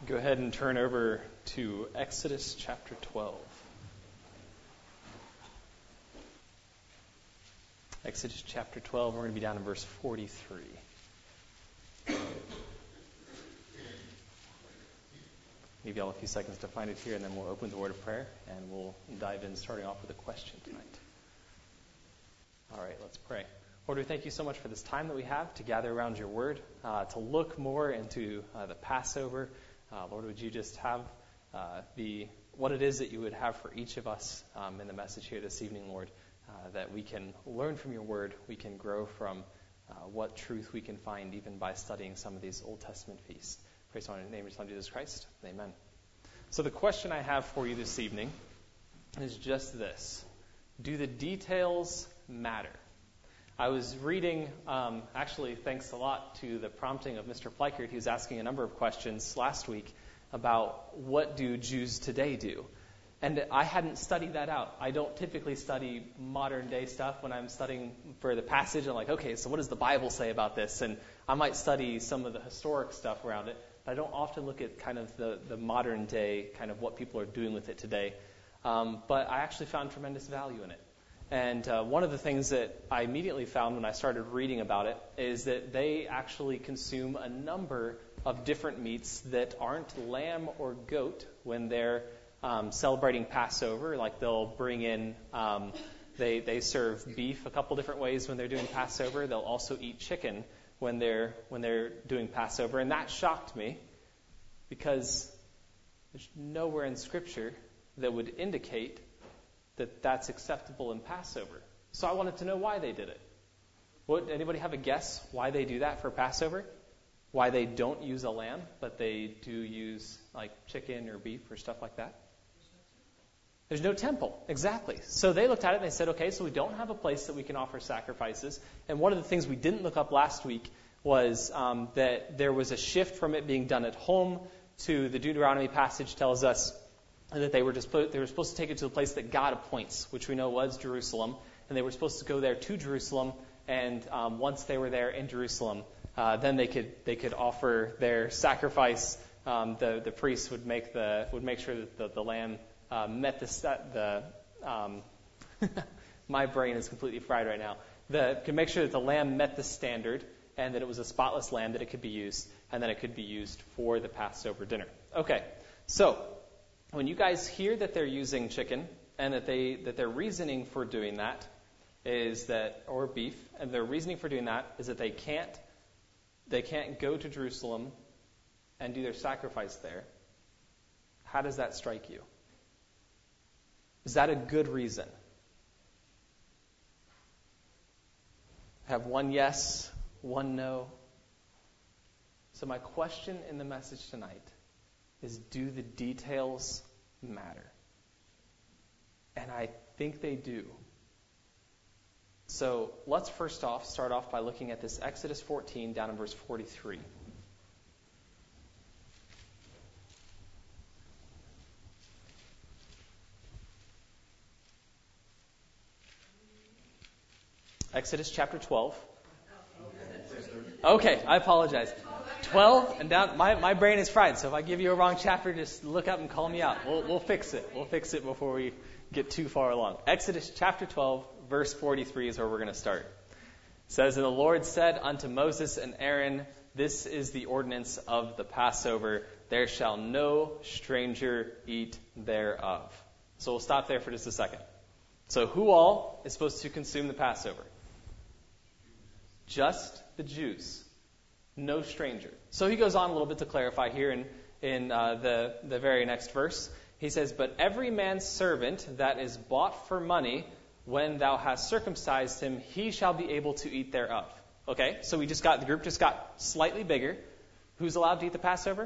Go ahead and turn over to Exodus chapter 12. Exodus chapter 12, we're going to be down in verse 43. Give y'all a few seconds to find it here, and then we'll open the word of prayer, and we'll dive in, starting off with a question tonight. All right, let's pray. Lord, we thank you so much for this time that we have to gather around your word, to look more into the Passover. Lord, would you just have what it is that you would have for each of us in the message here this evening, Lord, that we can learn from your word, we can grow from what truth we can find even by studying some of these Old Testament feasts. Praise in the name of your Son, Jesus Christ. Amen. So the question I have for you this evening is just this. Do the details matter? I was reading, actually thanks a lot to the prompting of Mr. Pleichert. He was asking a number of questions last week about what do Jews today do. And I hadn't studied that out. I don't typically study modern day stuff when I'm studying for the passage. I'm like, okay, so what does the Bible say about this? And I might study some of the historic stuff around it, but I don't often look at kind of the modern day, kind of what people are doing with it today. But I actually found tremendous value in it. And one of the things that I immediately found when I started reading about it is that they actually consume a number of different meats that aren't lamb or goat when they're celebrating Passover. Like they'll bring in, they serve beef a couple different ways when they're doing Passover. They'll also eat chicken when they're doing Passover. And that shocked me because there's nowhere in Scripture that would indicate that that's acceptable in Passover. So I wanted to know why they did it. Anybody have a guess why they do that for Passover? Why they don't use a lamb, but they do use like chicken or beef or stuff like that? There's no temple. Exactly. So they looked at it and they said, okay, so we don't have a place that we can offer sacrifices. And one of the things we didn't look up last week was that there was a shift from it being done at home to the Deuteronomy passage tells us that they were supposed to take it to the place that God appoints, which we know was Jerusalem, and they were supposed to go there to Jerusalem, and once they were there in Jerusalem, then they could offer their sacrifice. The priest would make sure that the lamb met my brain is completely fried right now. Could make sure that the lamb met the standard, and that it was a spotless lamb, that it could be used, and that it could be used for the Passover dinner. Okay, so when you guys hear that they're using chicken and that their reasoning for doing that is that, or beef, and their reasoning for doing that is that they can't go to Jerusalem and do their sacrifice there. How does that strike you? Is that a good reason? Have one yes, one no. So my question in the message tonight is, do the details matter? And I think they do. So let's start off by looking at this Exodus 14 down in verse 43. Exodus chapter 12. Okay, I apologize. 12 and down. My brain is fried, so if I give you a wrong chapter, just look up and call me out. We'll fix it. We'll fix it before we get too far along. Exodus chapter 12, verse 43 is where we're going to start. It says, "And the Lord said unto Moses and Aaron, This is the ordinance of the Passover. There shall no stranger eat thereof." So we'll stop there for just a second. So who all is supposed to consume the Passover? Just the Jews. No stranger. So he goes on a little bit to clarify here in the very next verse. He says, "But every man's servant that is bought for money, when thou hast circumcised him, he shall be able to eat thereof." Okay, so the group just got slightly bigger. Who's allowed to eat the Passover?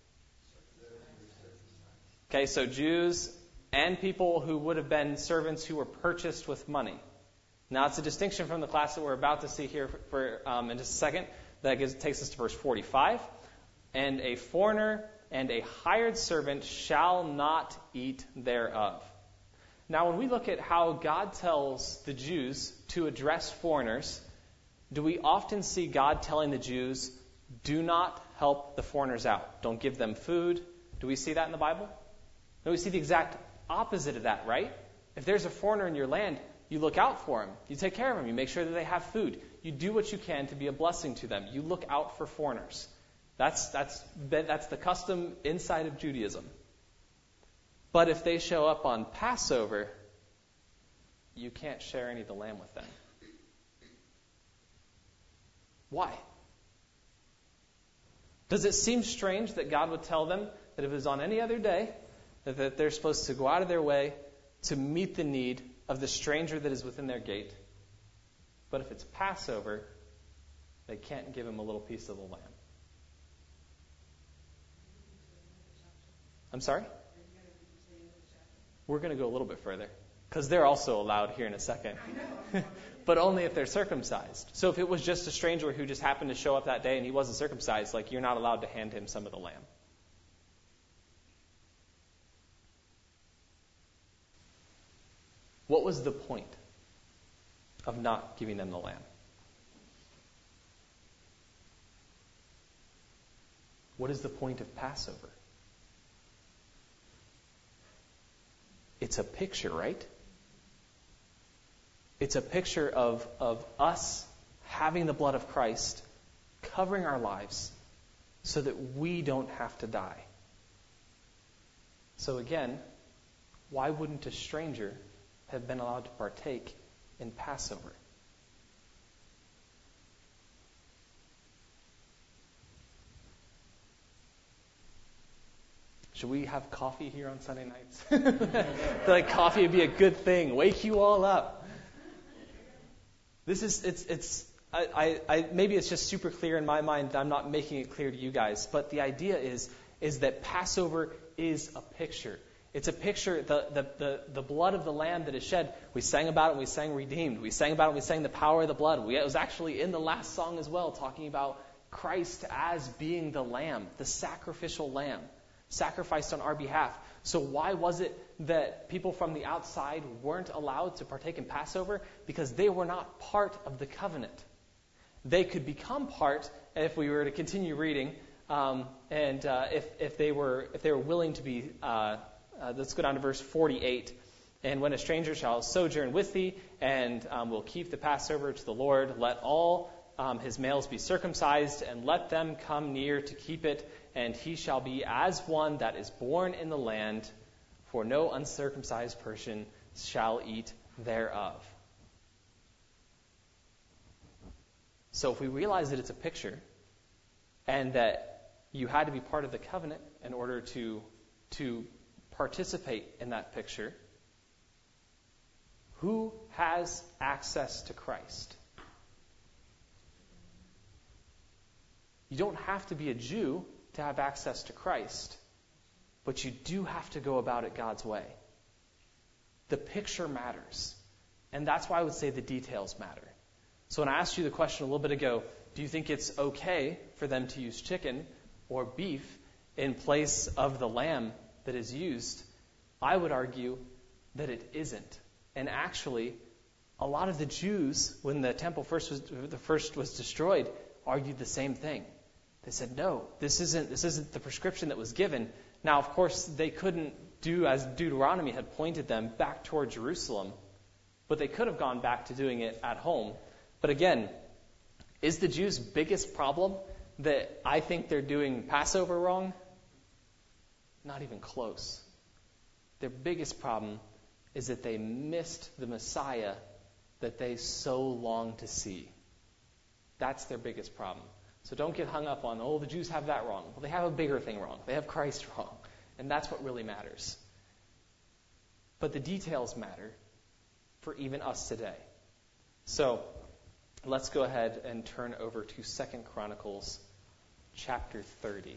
Okay, so Jews and people who would have been servants who were purchased with money. Now, it's a distinction from the class that we're about to see here in just a second. That takes us to verse 45. "And a foreigner and a hired servant shall not eat thereof." Now, when we look at how God tells the Jews to address foreigners, do we often see God telling the Jews, do not help the foreigners out. Don't give them food. Do we see that in the Bible? No, we see the exact opposite of that, right? If there's a foreigner in your land, you look out for him. You take care of him. You make sure that they have food. You do what you can to be a blessing to them. You look out for foreigners. That's the custom inside of Judaism. But if they show up on Passover, you can't share any of the lamb with them. Why? Does it seem strange that God would tell them that if it was on any other day, that they're supposed to go out of their way to meet the need of the stranger that is within their gate? But if it's Passover, they can't give him a little piece of the lamb. I'm sorry? We're going to go a little bit further, because they're also allowed here in a second. But only if they're circumcised. So if it was just a stranger who just happened to show up that day and he wasn't circumcised, like, you're not allowed to hand him some of the lamb. What was the point of not giving them the lamb? What is the point of Passover? It's a picture, right? It's a picture of us having the blood of Christ covering our lives so that we don't have to die. So again, why wouldn't a stranger have been allowed to partake in Passover? Should we have coffee here on Sunday nights? I feel like coffee would be a good thing. Wake you all up. Maybe it's just super clear in my mind. I'm not making it clear to you guys. But the idea is that Passover is a picture. It's a picture, the blood of the Lamb that is shed. We sang about it and we sang redeemed. We sang about it and we sang the power of the blood. It was actually in the last song as well, talking about Christ as being the Lamb, the sacrificial Lamb, sacrificed on our behalf. So why was it that people from the outside weren't allowed to partake in Passover? Because they were not part of the covenant. They could become part if we were to continue reading, if they were willing to be. Let's go down to verse 48. And when a stranger shall sojourn with thee, and will keep the Passover to the Lord, let all his males be circumcised, and let them come near to keep it. And he shall be as one that is born in the land, for no uncircumcised person shall eat thereof. So if we realize that it's a picture, and that you had to be part of the covenant in order to participate in that picture, who has access to Christ? You don't have to be a Jew to have access to Christ, but you do have to go about it God's way. The picture matters, and that's why I would say the details matter. So when I asked you the question a little bit ago, do you think it's okay for them to use chicken or beef in place of the lamb that is used? I would argue that it isn't. And actually, a lot of the Jews, when the temple first was destroyed, argued the same thing. They said, no, this isn't the prescription that was given. Now, of course, they couldn't do as Deuteronomy had pointed them back toward Jerusalem, but they could have gone back to doing it at home. But again, is the Jews' biggest problem that I think they're doing Passover wrong? Not even close. Their biggest problem is that they missed the Messiah that they so long to see. That's their biggest problem. So don't get hung up on, the Jews have that wrong. Well, they have a bigger thing wrong. They have Christ wrong. And that's what really matters. But the details matter for even us today. So let's go ahead and turn over to 2 Chronicles chapter 30.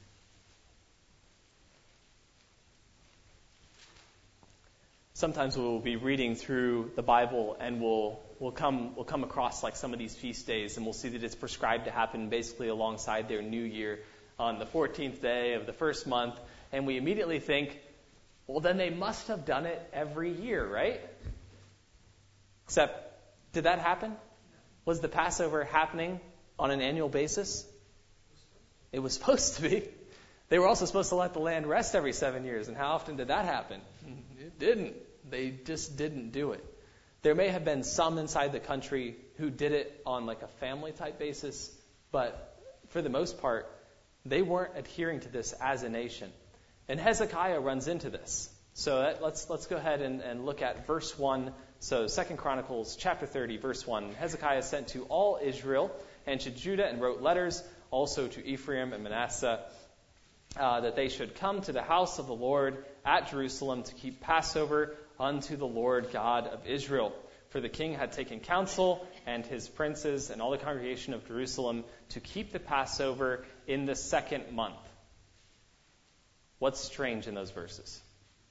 Sometimes we'll be reading through the Bible and we'll come across like some of these feast days, and we'll see that it's prescribed to happen basically alongside their new year on the 14th day of the first month, and we immediately think, well, then they must have done it every year, right? Except, did that happen? Was the Passover happening on an annual basis? It was supposed to be. They were also supposed to let the land rest every 7 years. And how often did that happen? It didn't. They just didn't do it. There may have been some inside the country who did it on like a family type basis, but for the most part, they weren't adhering to this as a nation. And Hezekiah runs into this. So let's go ahead and look at verse 1. So 2 Chronicles chapter 30, verse 1. Hezekiah sent to all Israel and to Judah and wrote letters also to Ephraim and Manasseh that they should come to the house of the Lord at Jerusalem to keep Passover unto the Lord God of Israel. For the king had taken counsel, and his princes and all the congregation of Jerusalem, to keep the Passover in the 2nd month. What's strange in those verses?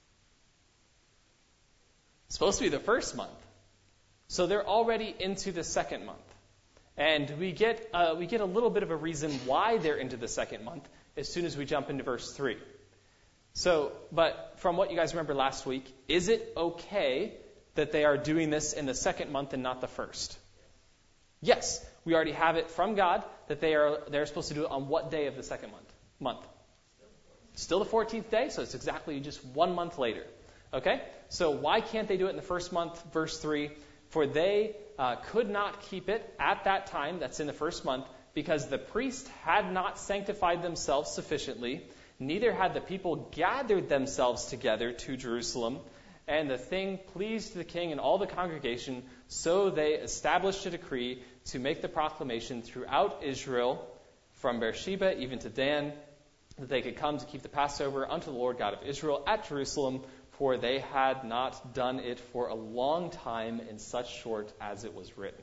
It's supposed to be the 1st month. So they're already into the 2nd month. And we get a little bit of a reason why they're into the 2nd month as soon as we jump into verse 3. So, but from what you guys remember last week, is it okay that they are doing this in the 2nd month and not the 1st? Yes, we already have it from God that they're supposed to do it on what day of the 2nd month? Still the 14th day, so it's exactly just 1 month later. Okay? So why can't they do it in the 1st month? Verse 3, for they could not keep it at that time, that's in the 1st month, because the priest had not sanctified themselves sufficiently, neither had the people gathered themselves together to Jerusalem, and the thing pleased the king and all the congregation, so they established a decree to make the proclamation throughout Israel, from Beersheba even to Dan, that they could come to keep the Passover unto the Lord God of Israel at Jerusalem, for they had not done it for a long time in such sort as it was written.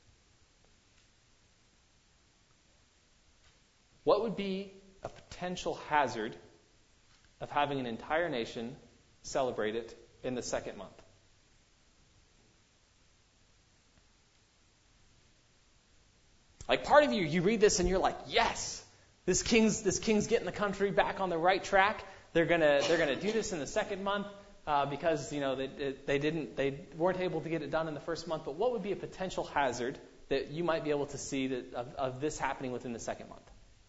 What would be a potential hazard of having an entire nation celebrate it in the 2nd month? Like part of you read this and you're like, yes, this king's getting the country back on the right track. They're gonna do this in the 2nd month because they weren't able to get it done in the 1st month. But what would be a potential hazard that you might be able to see of this happening within the 2nd month?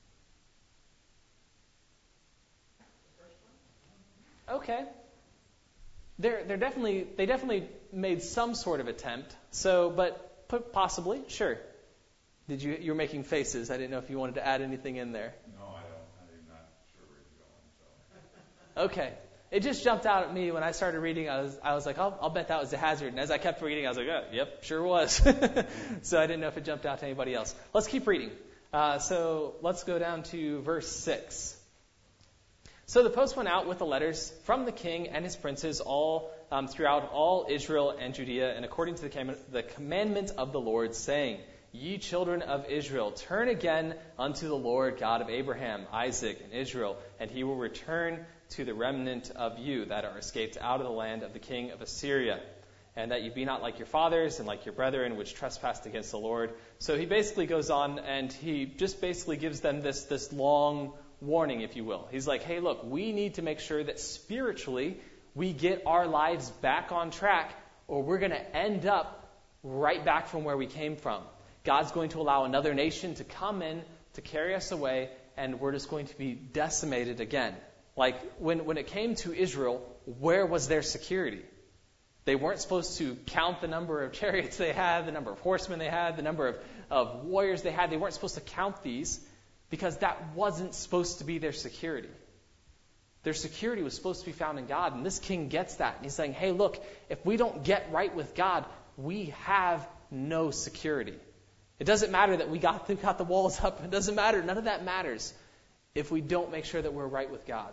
Okay. They definitely made some sort of attempt. So, but possibly, sure. You were making faces. I didn't know if you wanted to add anything in there. No, I don't. I'm not sure where you're going. So. Okay. It just jumped out at me when I started reading. I was like, I'll bet that was a hazard. And as I kept reading, I was like, oh, yep, sure was. So I didn't know if it jumped out to anybody else. Let's keep reading. So let's go down to verse 6. So the post went out with the letters from the king and his princes all throughout all Israel and Judea, and according to the commandment of the Lord, saying, Ye children of Israel, turn again unto the Lord God of Abraham, Isaac, and Israel, and he will return to the remnant of you that are escaped out of the land of the king of Assyria, and that you be not like your fathers and like your brethren, which trespassed against the Lord. So he basically goes on and he just basically gives them this long warning, if you will. He's like, hey, look, we need to make sure that spiritually we get our lives back on track, or we're going to end up right back from where we came from. God's going to allow another nation to come in to carry us away, and we're just going to be decimated again. Like when it came to Israel, where was their security? They weren't supposed to count the number of chariots they had, the number of horsemen they had, the number of warriors they had. They weren't supposed to count these because that wasn't supposed to be their security. Their security was supposed to be found in God, and this king gets that. And he's saying, hey, look, if we don't get right with God, we have no security. It doesn't matter that we got the walls up. It doesn't matter. None of that matters if we don't make sure that we're right with God.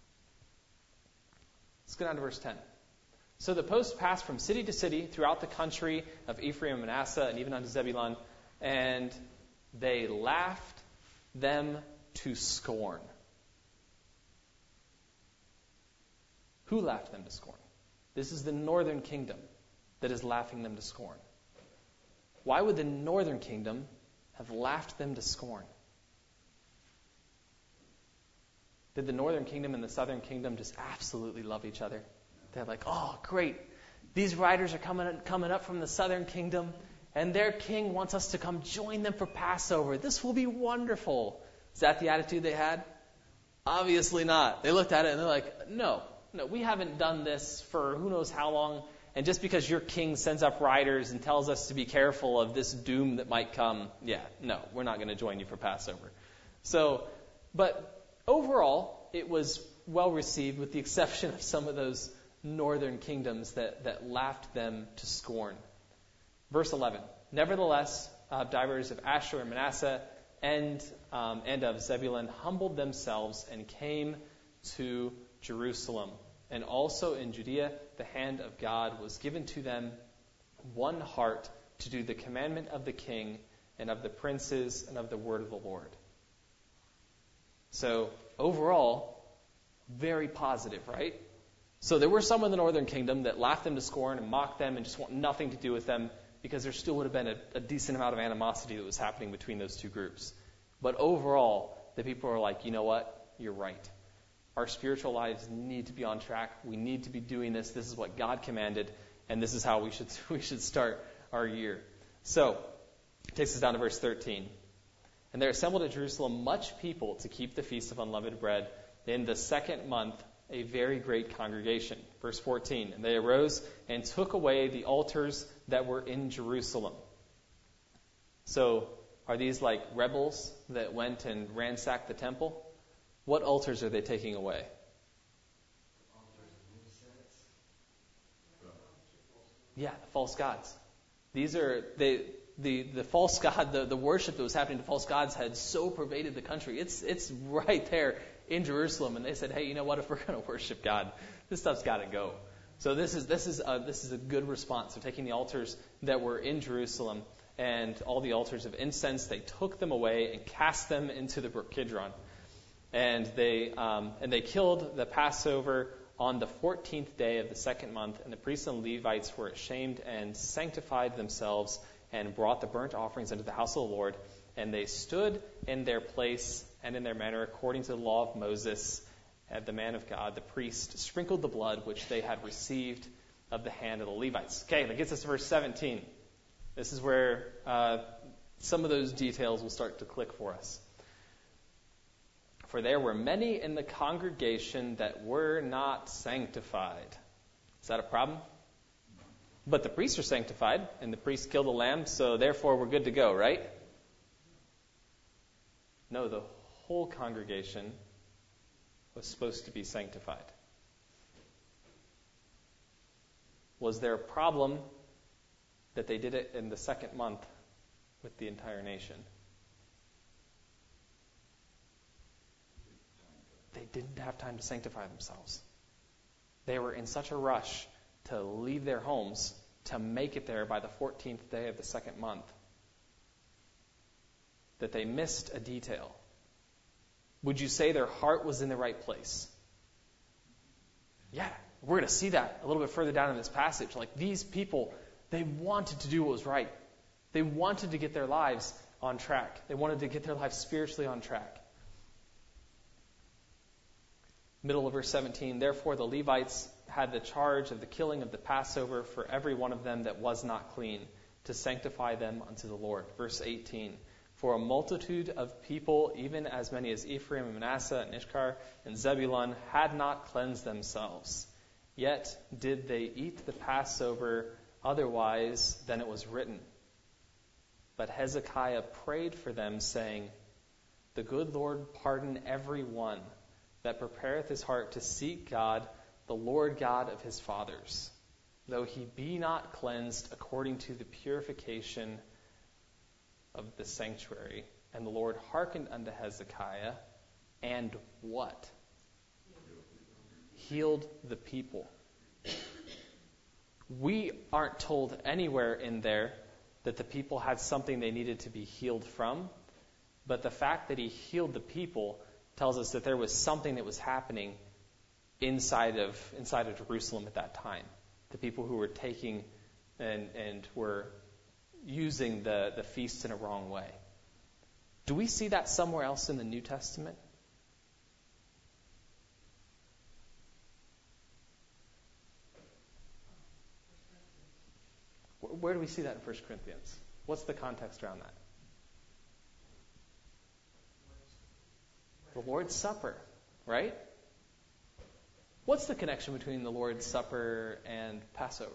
Let's go down to verse 10. So the post passed from city to city throughout the country of Ephraim and Manasseh and even unto Zebulun, and they laughed them to scorn. Who laughed them to scorn? This is the northern kingdom that is laughing them to scorn. Why would the northern kingdom have laughed them to scorn? Did the northern kingdom and the southern kingdom just absolutely love each other? They're like, oh, great. These riders are coming up from the southern kingdom, and their king wants us to come join them for Passover. This will be wonderful. Is that the attitude they had? Obviously not. They looked at it and they're like, no, we haven't done this for who knows how long. And just because your king sends up riders and tells us to be careful of this doom that might come, we're not going to join you for Passover. So, but overall, it was well received with the exception of some of those northern kingdoms that laughed them to scorn. Verse 11, nevertheless, divers of Asher and Manasseh and of Zebulun humbled themselves and came to Jerusalem. And also in Judea, the hand of God was given to them one heart to do the commandment of the king and of the princes and of the word of the Lord. So overall, very positive, right? So there were some in the northern kingdom that laughed them to scorn and mocked them and just want nothing to do with them because there still would have been a decent amount of animosity that was happening between those two groups. But overall, the people are like, you know what? You're right. Our spiritual lives need to be on track. We need to be doing this. This is what God commanded, and this is how we should start our year. So, it takes us down to verse 13. And there assembled at Jerusalem much people to keep the feast of unleavened bread in the second month, a very great congregation. Verse 14, and they arose and took away the altars that were in Jerusalem. So, are these like rebels that went and ransacked the temple? What altars are they taking away? Yeah, the false gods. These are the false god, the worship that was happening to false gods had so pervaded the country. It's right there in Jerusalem, and they said, hey, you know what? If we're going to worship God, this stuff's got to go. So this is a good response. They're taking the altars that were in Jerusalem and all the altars of incense. They took them away and cast them into the brook Kidron. And they killed the Passover on the 14th day of the second month, and the priests and Levites were ashamed and sanctified themselves and brought the burnt offerings into the house of the Lord. And they stood in their place and in their manner according to the law of Moses. And the man of God, the priest, sprinkled the blood which they had received of the hand of the Levites. Okay, that gets us to verse 17. This is where some of those details will start to click for us. For there were many in the congregation that were not sanctified. Is that a problem? But the priests are sanctified, and the priests killed the lamb, so therefore we're good to go, right? No, the whole congregation was supposed to be sanctified. Was there a problem that they did it in the second month with the entire nation? They didn't have time to sanctify themselves. They were in such a rush to leave their homes to make it there by the 14th day of the second month that they missed a detail. Would you say their heart was in the right place? Yeah, we're going to see that a little bit further down in this passage. Like these people, they wanted to do what was right. They wanted to get their lives on track. They wanted to get their lives spiritually on track. Middle of verse 17, therefore the Levites had the charge of the killing of the Passover for every one of them that was not clean, to sanctify them unto the Lord. Verse 18, for a multitude of people, even as many as Ephraim and Manasseh and Issachar and Zebulun, had not cleansed themselves. Yet did they eat the Passover otherwise than it was written. But Hezekiah prayed for them, saying, the good Lord pardon every one that prepareth his heart to seek God, the Lord God of his fathers, though he be not cleansed according to the purification of the sanctuary. And the Lord hearkened unto Hezekiah, and what? Healed the people. We aren't told anywhere in there that the people had something they needed to be healed from, but the fact that he healed the people tells us that there was something that was happening inside of Jerusalem at that time. The people who were taking and were using the feasts in a wrong way. Do we see that somewhere else in the New Testament? Where do we see that in 1 Corinthians? What's the context around that? The Lord's Supper, right? What's the connection between the Lord's Supper and Passover?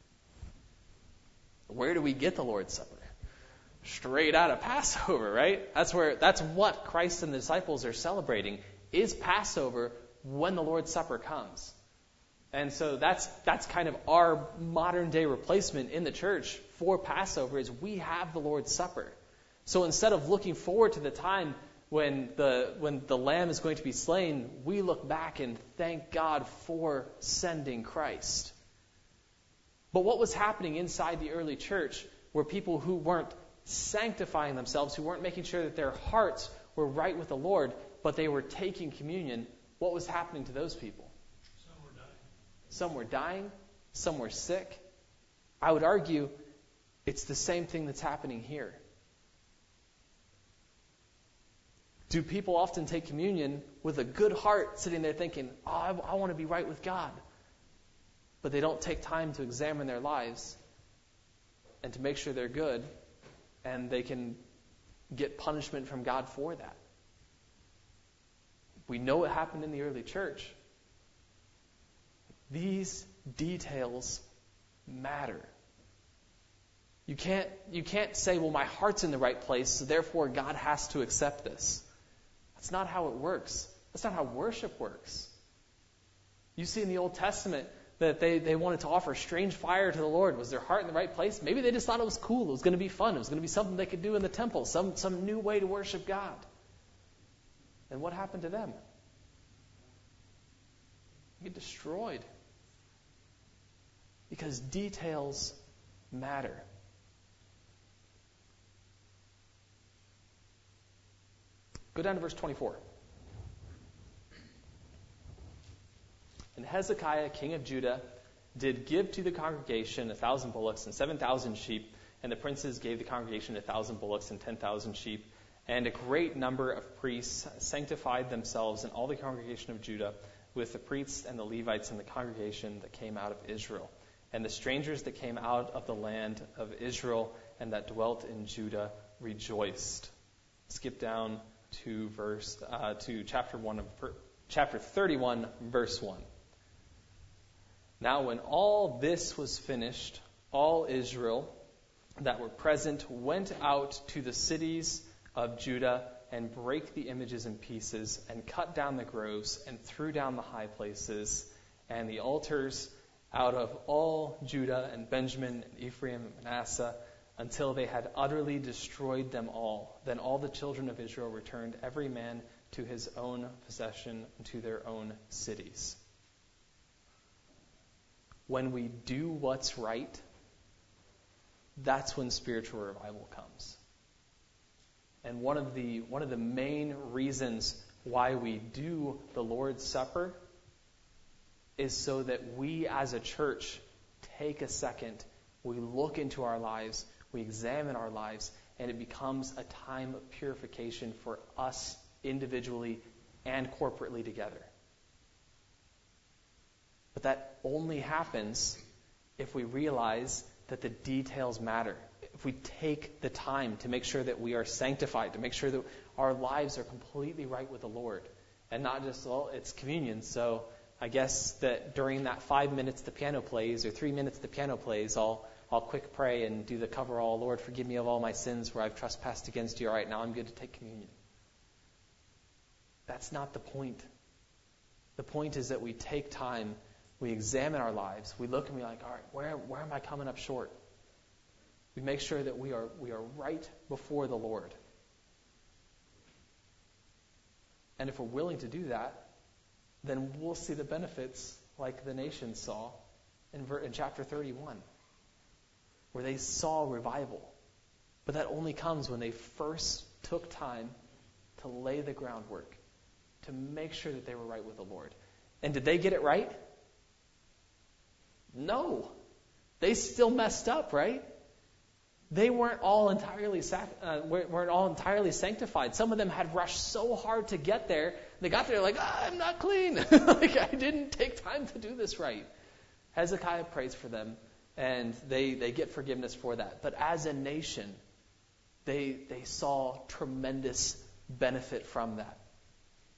Where do we get the Lord's Supper? Straight out of Passover, right? That's what Christ and the disciples are celebrating, is Passover when the Lord's Supper comes. And so that's kind of our modern day replacement in the church for Passover, is we have the Lord's Supper. So instead of looking forward to the time when the lamb is going to be slain, we look back and thank God for sending Christ. But what was happening inside the early church were people who weren't sanctifying themselves, who weren't making sure that their hearts were right with the Lord, but they were taking communion. What was happening to those people? Some were dying, some were sick. I would argue it's the same thing that's happening here. Do people often take communion with a good heart, sitting there thinking, I want to be right with God, but they don't take time to examine their lives and to make sure they're good, and they can get punishment from God for that? We know what happened in the early church. These details matter. You can't say, well, my heart's in the right place, so therefore God has to accept this. That's not how it works. That's not how worship works. You see in the Old Testament that they wanted to offer strange fire to the Lord. Was their heart in the right place? Maybe they just thought it was cool. It was going to be fun. It was going to be something they could do in the temple, some new way to worship God. And what happened to them? They get destroyed. Because details matter. Go down to verse 24. And Hezekiah, king of Judah, did give to the congregation 1,000 bullocks and 7,000 sheep, and the princes gave the congregation 1,000 bullocks and 10,000 sheep. And a great number of priests sanctified themselves, and all the congregation of Judah, with the priests and the Levites and the congregation that came out of Israel. And the strangers that came out of the land of Israel and that dwelt in Judah rejoiced. Skip down to chapter 31, verse 1. Now when all this was finished, all Israel that were present went out to the cities of Judah and brake the images in pieces and cut down the groves and threw down the high places and the altars out of all Judah and Benjamin and Ephraim and Manasseh, until they had utterly destroyed them all. Then all the children of Israel returned, every man to his own possession and to their own cities. When we do what's right, that's when spiritual revival comes. And one of the main reasons why we do the Lord's Supper is so that we as a church take a second, we look into our lives, we examine our lives, and it becomes a time of purification for us individually and corporately together. But that only happens if we realize that the details matter. If we take the time to make sure that we are sanctified, to make sure that our lives are completely right with the Lord, and not just, well, it's communion, so I guess that during that 5 minutes the piano plays, or 3 minutes the piano plays, I'll quick pray and do the coverall, Lord, forgive me of all my sins where I've trespassed against you. All right, now I'm good to take communion. That's not the point. The point is that we take time, we examine our lives, we look and we're like, all right, where am I coming up short? We make sure that we are right before the Lord. And if we're willing to do that, then we'll see the benefits like the nations saw in chapter 31, where they saw revival. But that only comes when they first took time to lay the groundwork, to make sure that they were right with the Lord. And did they get it right? No. They still messed up, right? They weren't all entirely sanctified. Some of them had rushed so hard to get there. They got there like, I'm not clean. Like, I didn't take time to do this right. Hezekiah prays for them, and they get forgiveness for that. But as a nation, they saw tremendous benefit from that.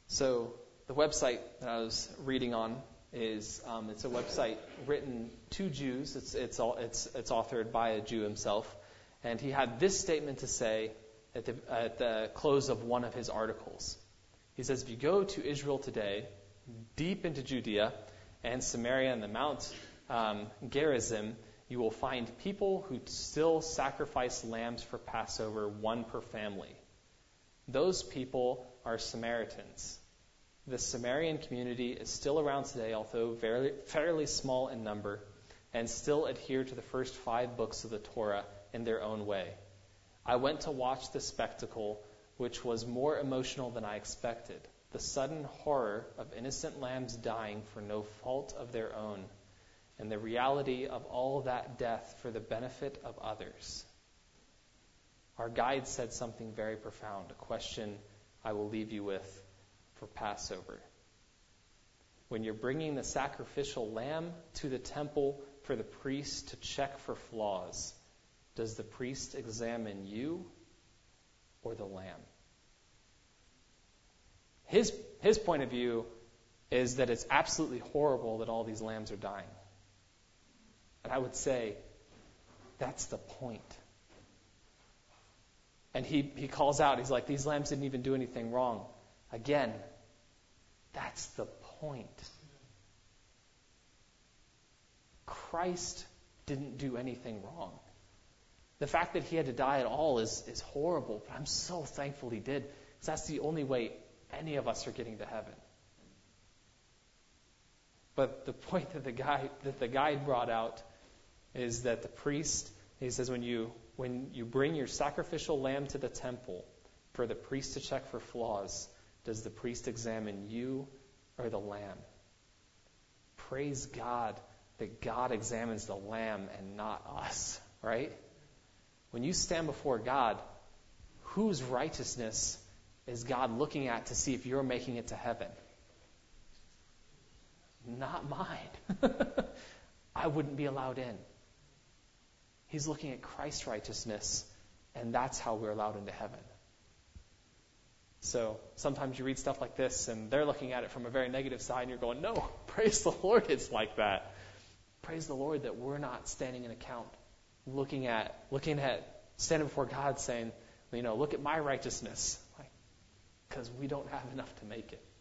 So the website that I was reading on is it's a website written to Jews. It's authored by a Jew himself, and he had this statement to say at the close of one of his articles. He says, "If you go to Israel today, deep into Judea and Samaria and the Mount Gerizim, you will find people who still sacrifice lambs for Passover, one per family. Those people are Samaritans. The Samaritan community is still around today, although fairly small in number, and still adhere to the first 5 books of the Torah in their own way. I went to watch the spectacle, which was more emotional than I expected. The sudden horror of innocent lambs dying for no fault of their own, and the reality of all that death for the benefit of others." Our guide said something very profound, a question I will leave you with for Passover. When you're bringing the sacrificial lamb to the temple for the priest to check for flaws, does the priest examine you or the lamb? His point of view is that it's absolutely horrible that all these lambs are dying. And I would say that's the point. And he calls out, he's like, these lambs didn't even do anything wrong. Again, that's the point. Christ didn't do anything wrong. The fact that he had to die at all is horrible, but I'm so thankful he did, because that's the only way any of us are getting to heaven. But the point that the guide brought out is that the priest, he says, when you bring your sacrificial lamb to the temple for the priest to check for flaws, does the priest examine you or the lamb? Praise God that God examines the lamb and not us, right? When you stand before God, whose righteousness is God looking at to see if you're making it to heaven? Not mine. I wouldn't be allowed in. He's looking at Christ's righteousness, and that's how we're allowed into heaven. So sometimes you read stuff like this, and they're looking at it from a very negative side, and you're going, no, praise the Lord it's like that. Praise the Lord that we're not standing in account, looking at standing before God saying, look at my righteousness, because we don't have enough to make it.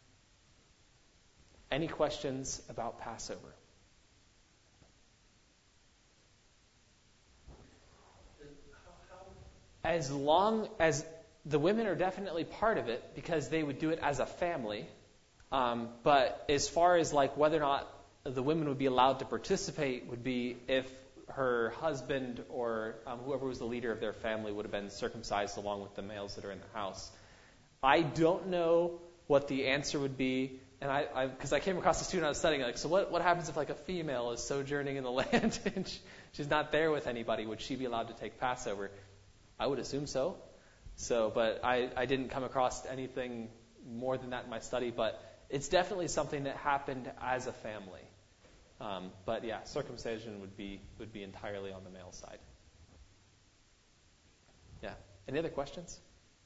Any questions about Passover? As long as the women are definitely part of it, because they would do it as a family. But as far as whether or not the women would be allowed to participate would be if her husband or whoever was the leader of their family would have been circumcised along with the males that are in the house. I don't know what the answer would be, and because I came across a student I was studying, so what happens if a female is sojourning in the land and she's not there with anybody? Would she be allowed to take Passover? I would assume so. But I didn't come across anything more than that in my study. But it's definitely something that happened as a family. But yeah, circumcision would be entirely on the male side. Yeah. Any other questions?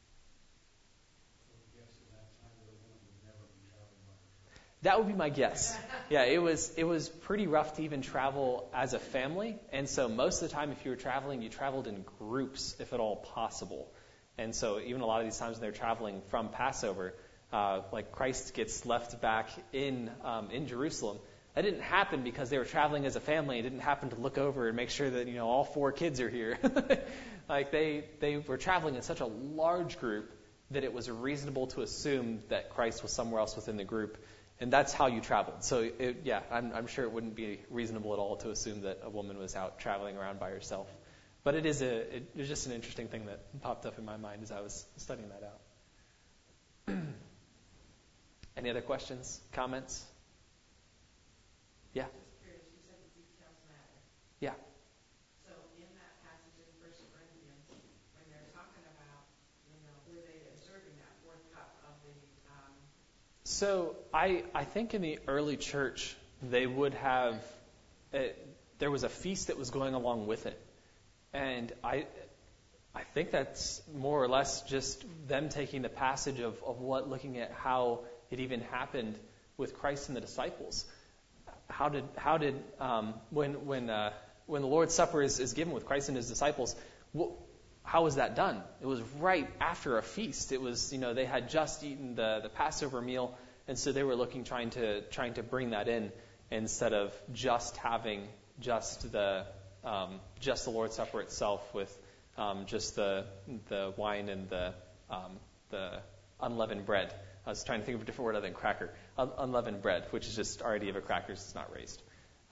That would be my guess. Yeah, it was pretty rough to even travel as a family. And so most of the time, if you were traveling, you traveled in groups, if at all possible. And so even a lot of these times when they're traveling from Passover, Christ gets left back in Jerusalem. That didn't happen because they were traveling as a family. It didn't happen to look over and make sure that all 4 kids are here. They were traveling in such a large group that it was reasonable to assume that Christ was somewhere else within the group. And that's how you traveled. So, I'm sure it wouldn't be reasonable at all to assume that a woman was out traveling around by herself. But it was just an interesting thing that popped up in my mind as I was studying that out. Any other questions, comments? Yeah. Just curious, you said the details matter. Yeah. So in that passage in 1 Corinthians, when they're talking about, were they observing that 4th cup of the So I think in the early church, they would have, there was a feast that was going along with it. And I think that's more or less just them taking the passage of looking at how it even happened with Christ and the disciples. How did when the Lord's Supper is given with Christ and his disciples, how was that done? It was right after a feast. It was, they had just eaten the Passover meal, and so they were trying to bring that in instead of just having just the Lord's Supper itself with just the wine and the unleavened bread. I was trying to think of a different word other than cracker. Unleavened bread, which is just our idea of a cracker, it's not raised.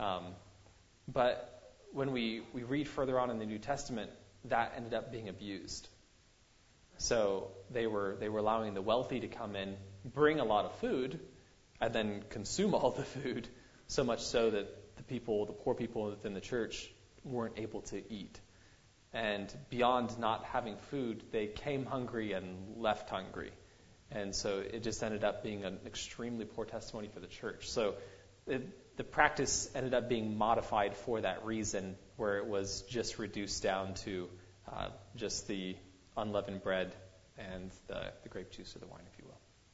But when we read further on in the New Testament, that ended up being abused. So they were allowing the wealthy to come in, bring a lot of food, and then consume all the food, so much so that the poor people within the church weren't able to eat. And beyond not having food, they came hungry and left hungry. And so it just ended up being an extremely poor testimony for the church. So the practice ended up being modified for that reason, where it was just reduced down to just the unleavened bread and the grape juice or the wine, if you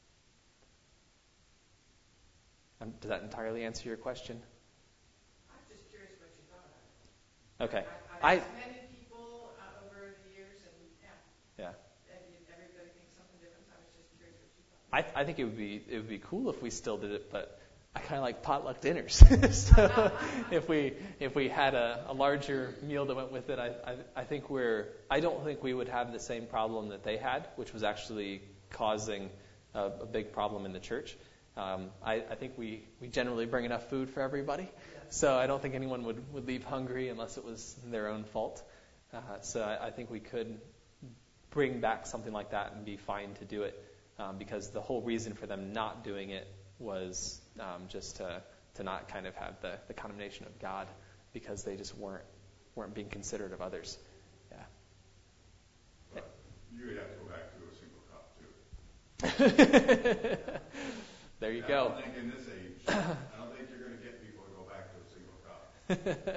will. Does that entirely answer your question? I'm just curious what you thought of it. Okay. I've asked many people over the years, and yeah. Everybody thinks something different. So I was just curious what you thought. I think it would be cool if we still did it, but I kind of like potluck dinners. So if we had a larger meal that went with it, I don't think we would have the same problem that they had, which was actually causing a big problem in the church. I think we generally bring enough food for everybody, so I don't think anyone would leave hungry unless it was their own fault. So I think we could bring back something like that and be fine to do it, because the whole reason for them not doing it was just to not kind of have the condemnation of God, because they just weren't being considerate of others. Yeah. But you would have to go back to a single cup too. There you go. I don't think in this age, I don't think you're going to get people to go back to a single cup.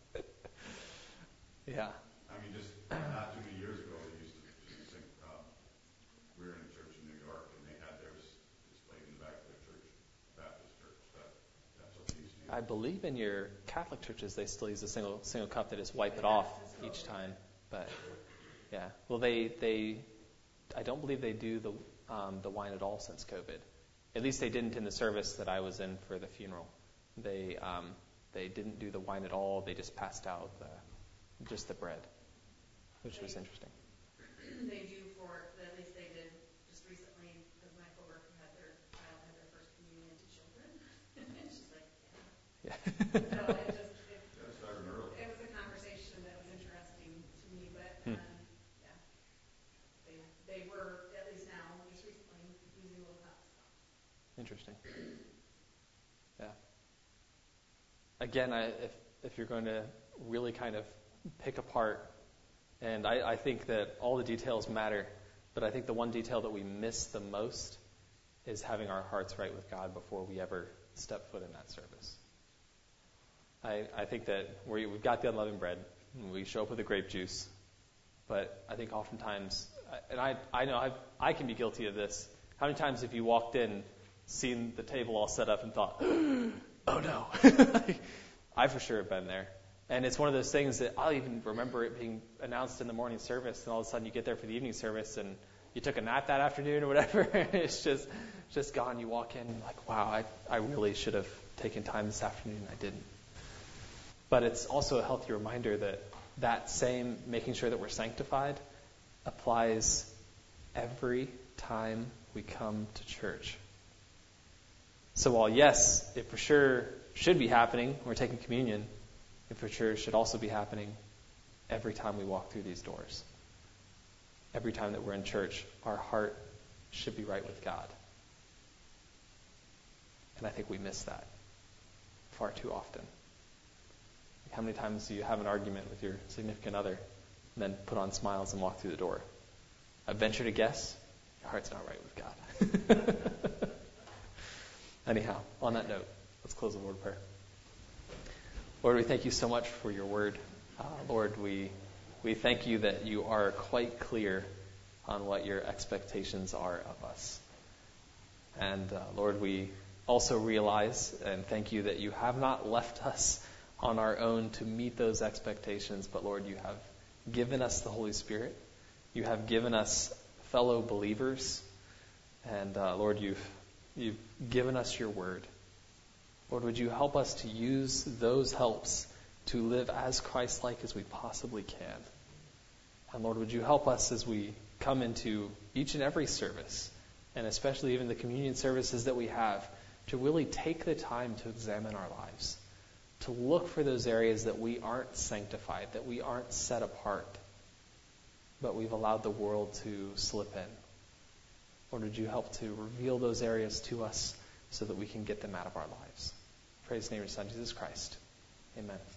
Yeah. I mean, just not too many years ago, they used to use a single cup. We were in a church in New York, and they had theirs displayed in the back of their church, Baptist church. That's what they used to use. I believe in your Catholic churches they still use a single cup. They just wipe it off each time. But yeah, well they I don't believe they do the wine at all since COVID. At least they didn't in the service that I was in for the funeral. They didn't do the wine at all. They just passed out just the bread, which was interesting. They do at least they did just recently, because my coworker had their child had their first communion to children. And she's like, yeah. So it was a conversation that was interesting to me, but yeah. They were, at least now, just recently, using little cups. Interesting. Yeah. Again, if you're going to really kind of pick apart, and I think that all the details matter, but I think the one detail that we miss the most is having our hearts right with God before we ever step foot in that service. I think that we've got the unleavened bread, and we show up with the grape juice, but I think oftentimes, and I know I can be guilty of this. How many times have you walked in, seen the table all set up, and thought, oh no. I for sure have been there. And it's one of those things that I'll even remember it being announced in the morning service, and all of a sudden you get there for the evening service, and you took a nap that afternoon or whatever. It's just gone. You walk in like, wow, I really should have taken time this afternoon. I didn't. But it's also a healthy reminder that same making sure that we're sanctified applies every time we come to church. So while, yes, it for sure should be happening when we're taking communion, it for sure should also be happening every time we walk through these doors. Every time that we're in church, our heart should be right with God. And I think we miss that far too often. How many times do you have an argument with your significant other and then put on smiles and walk through the door? I venture to guess your heart's not right with God. Anyhow, on that note, let's close the word of prayer. Lord, we thank you so much for your word. Lord, we We thank you that you are quite clear on what your expectations are of us. And Lord, we also realize and thank you that you have not left us on our own to meet those expectations, but Lord, you have given us the Holy Spirit. You have given us fellow believers. And Lord, you've given us your word. Lord, would you help us to use those helps to live as Christ-like as we possibly can? And Lord, would you help us as we come into each and every service, and especially even the communion services that we have, to really take the time to examine our lives, to look for those areas that we aren't sanctified, that we aren't set apart, but we've allowed the world to slip in. Lord, would you help to reveal those areas to us so that we can get them out of our lives? Praise the name of your Son, Jesus Christ. Amen.